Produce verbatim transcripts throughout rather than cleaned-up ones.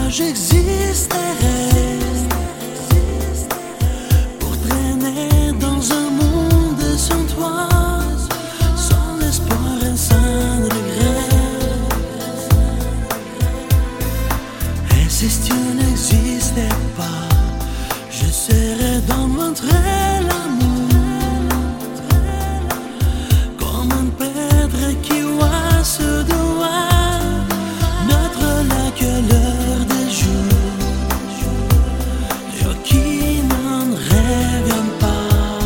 j'existerais pour traîner dans un monde sans toi, sans espoir et sans regret. Et si tu n'existais pas, je serais dans montrer l'amour comme un pètre qui voit ce doigt notre lac à l'heure des jours et qui n'en revient pas.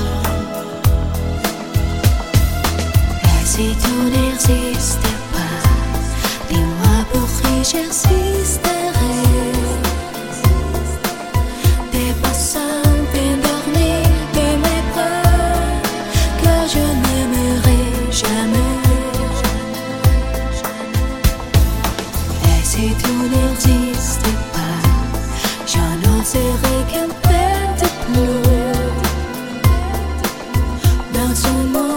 Et si tu n'existais pas, dis-moi pour qui j'existerais. Des passants endormis de mes bras que je n'aimerai jamais. Et si tu n'existais pas, je n'oserais qu'un peu de plus dans ce monde.